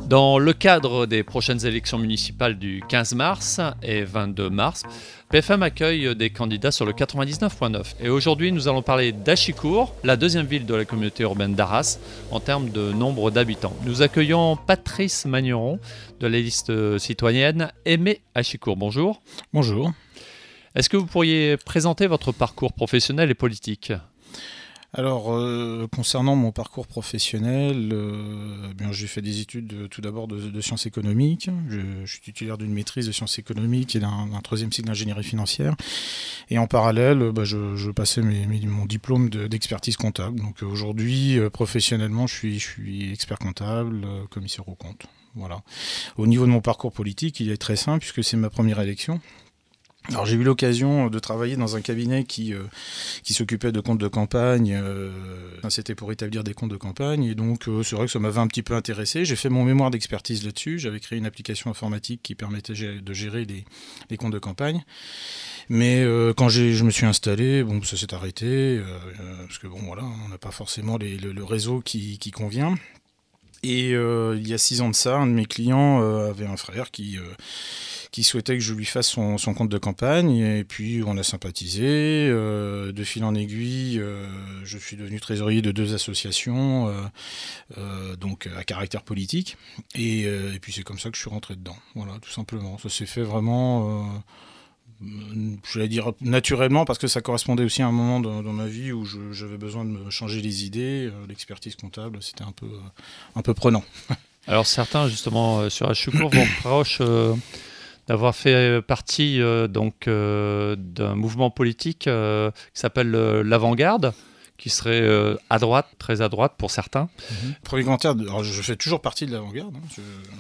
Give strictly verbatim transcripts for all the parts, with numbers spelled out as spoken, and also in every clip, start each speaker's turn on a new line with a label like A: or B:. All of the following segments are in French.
A: Dans le cadre des prochaines élections municipales du quinze mars et vingt-deux mars, P F M accueille des candidats sur le quatre-vingt-dix-neuf virgule neuf. Et aujourd'hui, nous allons parler d'Achicourt, la deuxième ville de la communauté urbaine d'Arras, en termes de nombre d'habitants. Nous accueillons Patrice Magneron de la liste citoyenne Aimer Achicourt. Bonjour.
B: Bonjour.
A: Est-ce que vous pourriez présenter votre parcours professionnel et politique ?
B: Alors, euh, concernant mon parcours professionnel, euh, bien, j'ai fait des études de, tout d'abord de, de sciences économiques. Je, je suis titulaire d'une maîtrise de sciences économiques et d'un, d'un troisième cycle d'ingénierie financière. Et en parallèle, bah, je, je passais mes, mes, mon diplôme de, d'expertise comptable. Donc euh, aujourd'hui, euh, professionnellement, je suis, je suis expert comptable, euh, commissaire aux comptes. Voilà. Au niveau de mon parcours politique, il est très simple puisque c'est ma première élection. Alors j'ai eu l'occasion de travailler dans un cabinet qui, euh, qui s'occupait de comptes de campagne, euh, c'était pour établir des comptes de campagne, et donc euh, c'est vrai que ça m'avait un petit peu intéressé. J'ai fait mon mémoire d'expertise là-dessus, j'avais créé une application informatique qui permettait de gérer les, les comptes de campagne. Mais euh, quand j'ai, je me suis installé, bon, ça s'est arrêté, euh, parce que bon voilà, on n'a pas forcément les, le, le réseau qui, qui convient. Et euh, il y a six ans de ça, un de mes clients euh, avait un frère qui... Euh, qui souhaitait que je lui fasse son, son compte de campagne, et puis on a sympathisé. Euh, de fil en aiguille, euh, je suis devenu trésorier de deux associations, euh, euh, donc à caractère politique, et, euh, et puis c'est comme ça que je suis rentré dedans. Voilà, tout simplement. Ça s'est fait vraiment, euh, je vais dire naturellement, parce que ça correspondait aussi à un moment dans, dans ma vie où je, j'avais besoin de me changer les idées. Euh, l'expertise comptable, c'était un peu, un peu prenant. Alors
A: certains, justement, sur Achicourt, vous reprochent... Euh... d'avoir fait partie euh, donc, euh, d'un mouvement politique euh, qui s'appelle euh, l'Avant-Garde, qui serait euh, à droite, très à droite pour certains.
B: Mmh. Premier commentaire, alors je fais toujours partie de l'Avant-Garde. Hein. Je,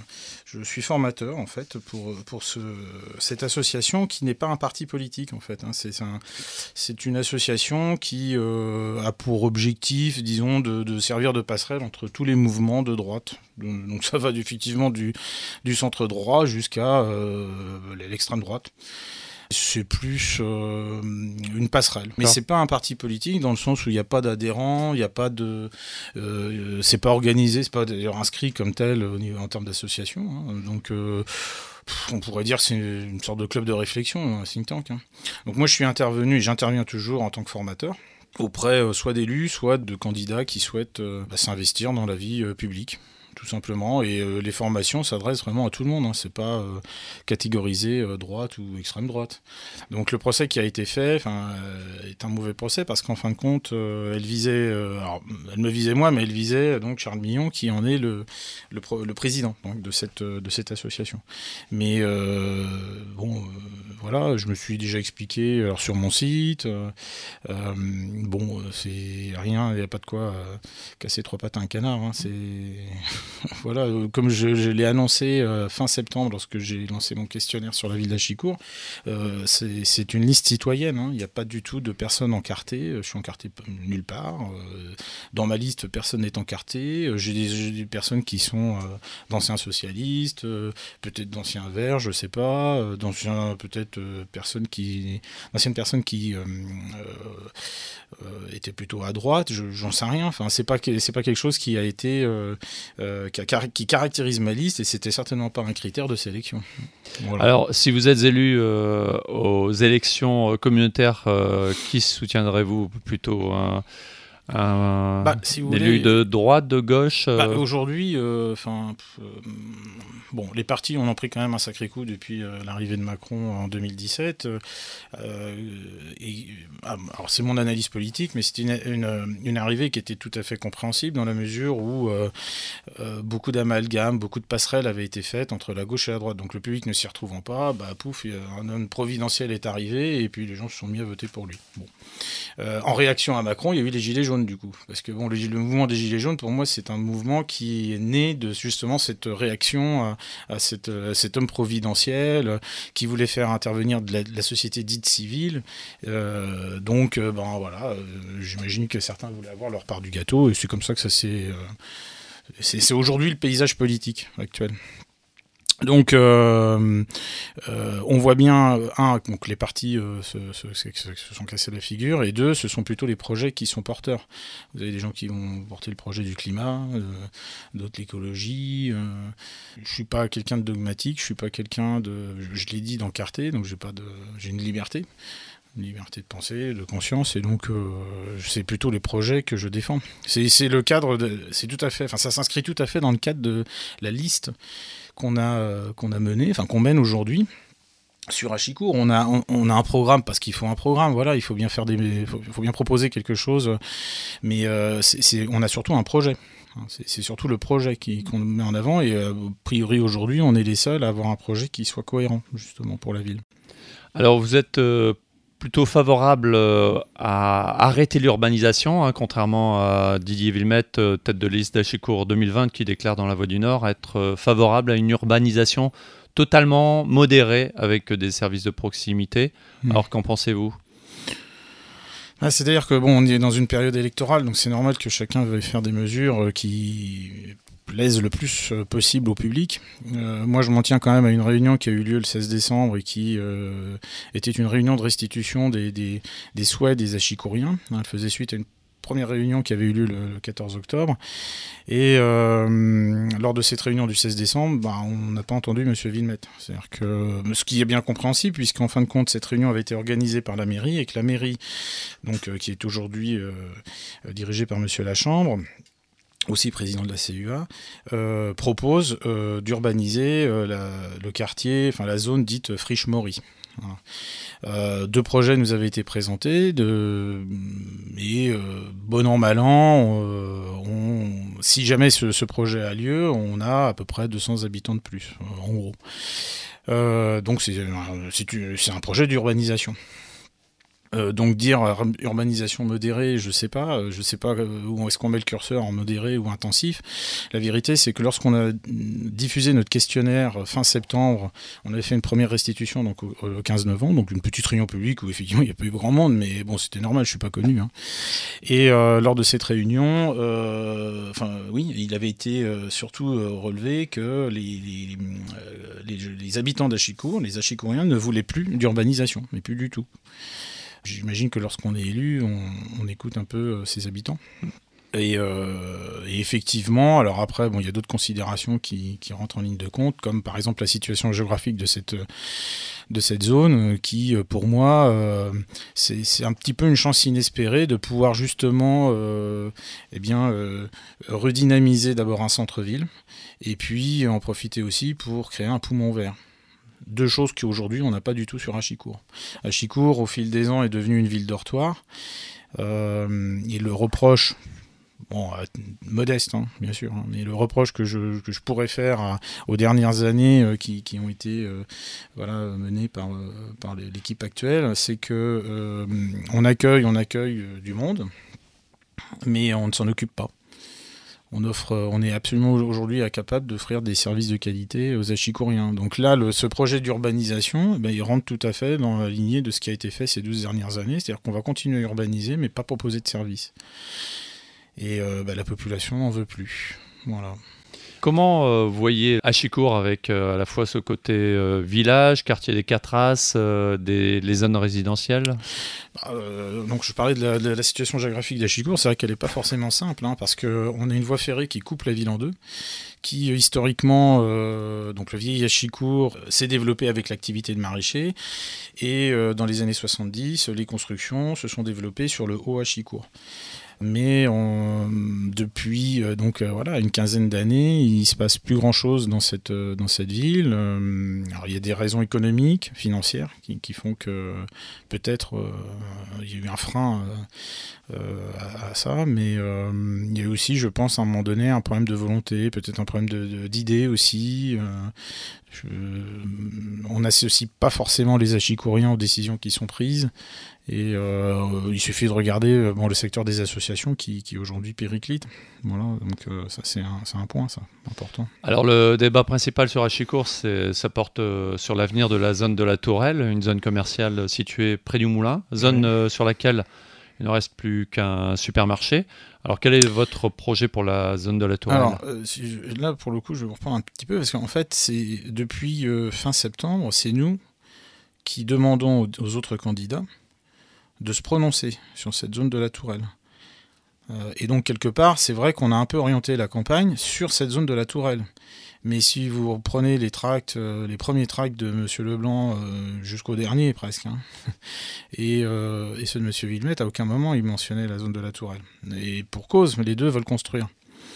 B: je suis formateur en fait pour, pour ce, cette association qui n'est pas un parti politique en fait. Hein. C'est, un, c'est une association qui euh, a pour objectif, disons, de, de servir de passerelle entre tous les mouvements de droite. Donc ça va effectivement du, du centre droit jusqu'à euh, l'extrême droite. C'est plus euh, une passerelle. Mais c'est pas un parti politique dans le sens où il n'y a pas d'adhérents, il n'y a pas de, euh, c'est pas organisé, c'est pas d'ailleurs inscrit comme tel au niveau, en termes d'association. Hein. Donc euh, on pourrait dire que c'est une sorte de club de réflexion, un think tank. Hein. Donc moi je suis intervenu et j'interviens toujours en tant que formateur auprès euh, soit d'élus, soit de candidats qui souhaitent euh, bah, s'investir dans la vie euh, publique. Tout simplement, et euh, les formations s'adressent vraiment à tout le monde, hein. C'est pas euh, catégorisé euh, droite ou extrême droite. Donc le procès qui a été fait euh, est un mauvais procès parce qu'en fin de compte, euh, elle visait, euh, alors, elle me visait moi, mais elle visait donc Charles Millon qui en est le, le, le président donc, de, cette, de cette association. Mais euh, bon, euh, voilà, je me suis déjà expliqué alors, sur mon site. Euh, euh, bon, c'est rien, il n'y a pas de quoi euh, casser trois pattes à un canard, hein, c'est... Voilà, comme je, je l'ai annoncé euh, fin septembre lorsque j'ai lancé mon questionnaire sur la ville d'Achicourt, euh, c'est, c'est une liste citoyenne, hein. Il n'y a pas du tout de personnes encartées, je suis encarté nulle part. Euh, dans ma liste, personne n'est encarté. J'ai des, j'ai des personnes qui sont euh, d'anciens socialistes, euh, peut-être d'anciens verts, je ne sais pas, euh, d'anciens, peut-être euh, personnes qui, d'anciennes personnes qui euh, euh, étaient plutôt à droite, je, j'en sais rien. Enfin, c'est pas, c'est pas quelque chose qui a été... Euh, euh, Qui, a, qui caractérise ma liste, et c'était certainement pas un critère de sélection.
A: Voilà. Alors, si vous êtes élu euh, aux élections communautaires, euh, qui soutiendrez-vous plutôt hein un
B: bah, si vous
A: élu
B: voulez,
A: de droite, de gauche euh...
B: bah, Aujourd'hui, euh, euh, bon, les partis on en pris quand même un sacré coup depuis euh, l'arrivée de Macron en deux mille dix-sept. Euh, et, alors c'est mon analyse politique, mais c'était une, une, une arrivée qui était tout à fait compréhensible dans la mesure où euh, euh, beaucoup d'amalgames, beaucoup de passerelles avaient été faites entre la gauche et la droite. Donc le public ne s'y retrouvant pas, bah, pouf, un homme providentiel est arrivé et puis les gens se sont mis à voter pour lui. Bon. Euh, en réaction à Macron, il y a eu les Gilets jaunes du coup. Parce que bon, le, le mouvement des Gilets jaunes, pour moi, c'est un mouvement qui est né de justement cette réaction à, à, cette, à cet homme providentiel euh, qui voulait faire intervenir de la, de la société dite civile. Euh, donc, euh, ben voilà, euh, j'imagine que certains voulaient avoir leur part du gâteau et c'est comme ça que ça s'est... Euh, c'est, c'est aujourd'hui le paysage politique actuel. Donc, euh, euh, on voit bien, un, donc les partis euh, se, se, se, se sont cassés la figure, et deux, ce sont plutôt les projets qui sont porteurs. Vous avez des gens qui vont porter le projet du climat, euh, d'autres l'écologie. Euh, je ne suis pas quelqu'un de dogmatique, je suis pas quelqu'un de... Je, je l'ai dit dans Carté, donc j'ai pas de, j'ai une liberté. Une liberté de pensée, de conscience, et donc euh, c'est plutôt les projets que je défends. C'est, c'est le cadre, de, c'est tout à fait, enfin ça s'inscrit tout à fait dans le cadre de la liste qu'on a, euh, qu'on a menée, enfin qu'on mène aujourd'hui sur Achicourt. On a, on, on a un programme parce qu'il faut un programme, voilà, il faut bien faire des, faut, faut bien proposer quelque chose, mais euh, c'est, c'est, on a surtout un projet. C'est, c'est surtout le projet qui, qu'on met en avant, et euh, a priori aujourd'hui, on est les seuls à avoir un projet qui soit cohérent justement pour la ville.
A: Alors vous êtes euh... plutôt favorable à arrêter l'urbanisation, hein, contrairement à Didier Villemette, tête de liste d'Achicourt deux mille vingt, qui déclare dans La Voix du Nord être favorable à une urbanisation totalement modérée avec des services de proximité. Mmh. Alors qu'en pensez-vous ?
B: Ah, c'est-à-dire que bon, on est dans une période électorale, donc c'est normal que chacun veuille faire des mesures qui plaisent le plus possible au public. Euh, moi, je m'en tiens quand même à une réunion qui a eu lieu le seize décembre et qui euh, était une réunion de restitution des, des, des souhaits des Achicouriens. Elle faisait suite à une première réunion qui avait eu lieu le quatorze octobre. Et euh, lors de cette réunion du seize décembre, bah, on n'a pas entendu M. Villemette. C'est-à-dire que, ce qui est bien compréhensible, puisqu'en fin de compte, cette réunion avait été organisée par la mairie, et que la mairie, donc, euh, qui est aujourd'hui euh, dirigée par M. Lachambre, aussi président de la C U A, euh, propose euh, d'urbaniser euh, la, le quartier, enfin la zone dite Friche-Maury. Voilà. Euh, deux projets nous avaient été présentés, de, et euh, bon an, mal an, euh, on, si jamais ce, ce projet a lieu, on a à peu près deux cents habitants de plus, en gros. Euh, donc c'est, c'est, c'est un projet d'urbanisation. Euh, donc dire euh, urbanisation modérée, je sais pas, je sais pas où est-ce qu'on met le curseur, en modéré ou intensif. La vérité, c'est que lorsqu'on a diffusé notre questionnaire fin septembre, on avait fait une première restitution donc au, au quinze novembre, donc une petite réunion publique où effectivement il n'y a pas eu grand monde, mais bon c'était normal, je suis pas connu. Hein. Et euh, lors de cette réunion, euh, enfin oui, il avait été euh, surtout euh, relevé que les, les, les, les, les habitants d'Achicourt, les Achicouriens, ne voulaient plus d'urbanisation, mais plus du tout. J'imagine que lorsqu'on est élu, on, on écoute un peu euh, ses habitants. Et, euh, et effectivement, alors après, bon, il y a d'autres considérations qui, qui rentrent en ligne de compte, comme par exemple la situation géographique de cette, de cette zone, qui, pour moi, euh, c'est, c'est un petit peu une chance inespérée de pouvoir justement euh, eh bien, euh, redynamiser d'abord un centre-ville, et puis en profiter aussi pour créer un poumon vert. Deux choses qu'aujourd'hui on n'a pas du tout sur Achicourt. Achicourt, au fil des ans, est devenue une ville dortoir. Euh, et le reproche, bon, euh, modeste, hein, bien sûr, hein, mais le reproche que je, que je pourrais faire à, aux dernières années euh, qui, qui ont été euh, voilà, menées par, euh, par l'équipe actuelle, c'est que euh, on accueille, on accueille du monde, mais on ne s'en occupe pas. On offre, on est absolument aujourd'hui incapable d'offrir des services de qualité aux Achicouriens. Donc là, le, ce projet d'urbanisation, ben, il rentre tout à fait dans la lignée de ce qui a été fait ces douze dernières années. C'est-à-dire qu'on va continuer à urbaniser, mais pas proposer de services. Et euh, ben, la population n'en veut plus. Voilà.
A: Comment euh, vous voyez Achicourt avec euh, à la fois ce côté euh, village, quartier des Quatre As, euh, des, les zones résidentielles ?
B: euh, Donc je parlais de la, de la situation géographique d'Achicourt, c'est vrai qu'elle n'est pas forcément simple, hein, parce qu'on a une voie ferrée qui coupe la ville en deux, qui historiquement, euh, donc le vieil Achicourt s'est développé avec l'activité de maraîcher, et euh, dans les années soixante-dix, les constructions se sont développées sur le haut Achicourt. Mais on, depuis euh, donc euh, voilà une quinzaine d'années, il se passe plus grand chose dans cette euh, dans cette ville. Euh, alors il y a des raisons économiques, financières, qui, qui font que peut-être euh, il y a eu un frein euh, à, à ça, mais euh, il y a eu aussi, je pense, à un moment donné, un problème de volonté, peut-être un problème de, de, d'idées aussi. Euh, je, on n'associe pas forcément les Achicouriens aux décisions qui sont prises. Et euh, il suffit de regarder bon, le secteur des associations qui, qui aujourd'hui périclite. Voilà, donc euh, ça c'est un, c'est un point, ça, important.
A: Alors le débat principal sur Achicourt, c'est, ça porte euh, sur l'avenir de la zone de la Tourelle, une zone commerciale située près du Moulin, zone ouais. euh, sur laquelle Il ne reste plus qu'un supermarché. Alors, quel est votre projet pour la zone de la Tourelle ?
B: Alors, euh, si je, là, pour le coup, je vais vous reprendre un petit peu, parce qu'en fait, c'est depuis euh, fin septembre, c'est nous qui demandons aux, aux autres candidats de se prononcer sur cette zone de la Tourelle. Euh, et donc, quelque part, c'est vrai qu'on a un peu orienté la campagne sur cette zone de la Tourelle. Mais si vous reprenez les tracts, euh, les premiers tracts de M. Leblanc euh, jusqu'au dernier presque, hein, et, euh, et ceux de M. Villemette, à aucun moment il mentionnait la zone de la Tourelle. Et pour cause, mais les deux veulent construire.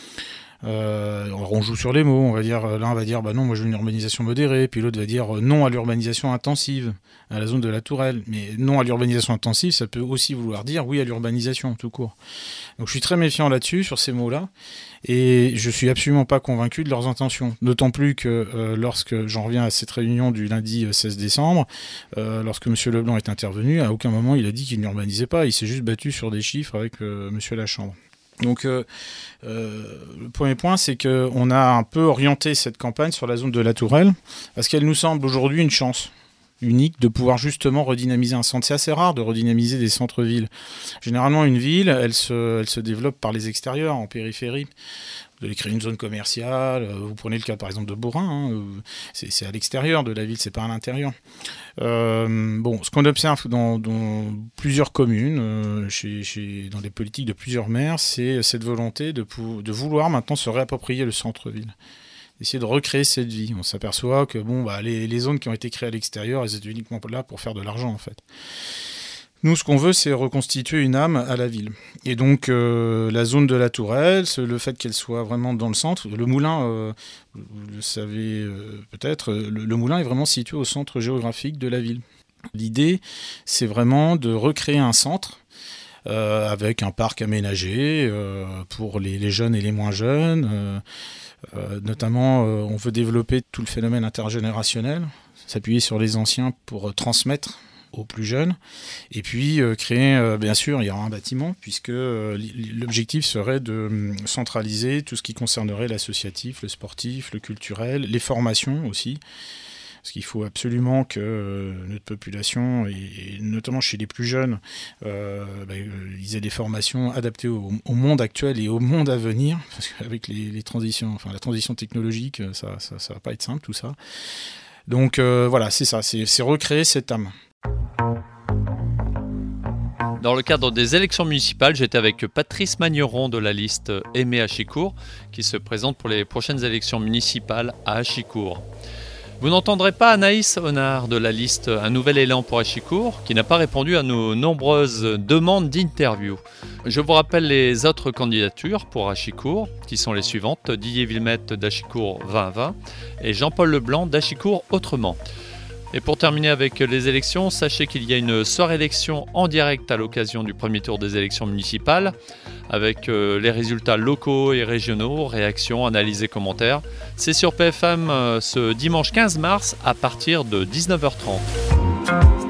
B: Euh, on joue sur les mots, on va dire, l'un va dire bah non, moi je veux une urbanisation modérée, puis l'autre va dire non à l'urbanisation intensive, à la zone de la Tourelle. Mais non à l'urbanisation intensive, ça peut aussi vouloir dire oui à l'urbanisation tout court. Donc je suis très méfiant là-dessus, sur ces mots-là, et je suis absolument pas convaincu de leurs intentions. D'autant plus que euh, lorsque j'en reviens à cette réunion du lundi seize décembre, euh, lorsque M. Leblanc est intervenu, à aucun moment il a dit qu'il n'urbanisait pas, il s'est juste battu sur des chiffres avec euh, M. Lachambre. Donc euh, euh, le premier point, c'est qu'on a un peu orienté cette campagne sur la zone de la Tourelle, parce qu'elle nous semble aujourd'hui une chance unique de pouvoir justement redynamiser un centre. C'est assez rare de redynamiser des centres-villes. Généralement, une ville, elle se, elle se développe par les extérieurs, en périphérie. Vous allez créer une zone commerciale, vous prenez le cas par exemple de Borin, hein, c'est, c'est à l'extérieur de la ville, c'est pas à l'intérieur. Euh, bon, ce qu'on observe dans, dans plusieurs communes, euh, chez, chez, dans les politiques de plusieurs maires, c'est cette volonté de, de vouloir maintenant se réapproprier le centre-ville. Essayer de recréer cette vie. On s'aperçoit que bon, bah, les, les zones qui ont été créées à l'extérieur, elles étaient uniquement là pour faire de l'argent en fait. Nous, ce qu'on veut, c'est reconstituer une âme à la ville. Et donc, euh, la zone de la Tourelle, le fait qu'elle soit vraiment dans le centre, le moulin, euh, vous le savez euh, peut-être, le, le moulin est vraiment situé au centre géographique de la ville. L'idée, c'est vraiment de recréer un centre euh, avec un parc aménagé euh, pour les, les jeunes et les moins jeunes. Euh, euh, notamment, euh, on veut développer tout le phénomène intergénérationnel, s'appuyer sur les anciens pour euh, transmettre aux plus jeunes, et puis euh, créer, euh, bien sûr, il y aura un bâtiment, puisque euh, l'objectif serait de euh, centraliser tout ce qui concernerait l'associatif, le sportif, le culturel, les formations aussi, parce qu'il faut absolument que euh, notre population, et, et notamment chez les plus jeunes, euh, bah, ils aient des formations adaptées au, au monde actuel et au monde à venir, parce qu'avec les, les transitions, enfin la transition technologique, ça, ça, ça va pas être simple tout ça. Donc euh, voilà, c'est ça, c'est, c'est recréer cette âme.
A: Dans le cadre des élections municipales, j'étais avec Patrice Magneron de la liste Aimé Hachicourt qui se présente pour les prochaines élections municipales à Hachicourt. Vous n'entendrez pas Anaïs Honard de la liste Un Nouvel Élan pour Hachicourt qui n'a pas répondu à nos nombreuses demandes d'interview. Je vous rappelle les autres candidatures pour Hachicourt qui sont les suivantes: Didier Villemette d'Hachicourt vingt vingt et Jean-Paul Leblanc d'Hachicourt Autrement. Et pour terminer avec les élections, sachez qu'il y a une soirée élection en direct à l'occasion du premier tour des élections municipales, avec euh, les résultats locaux et régionaux, réactions, analyses et commentaires. C'est sur P F M euh, ce dimanche quinze mars à partir de dix-neuf heures trente.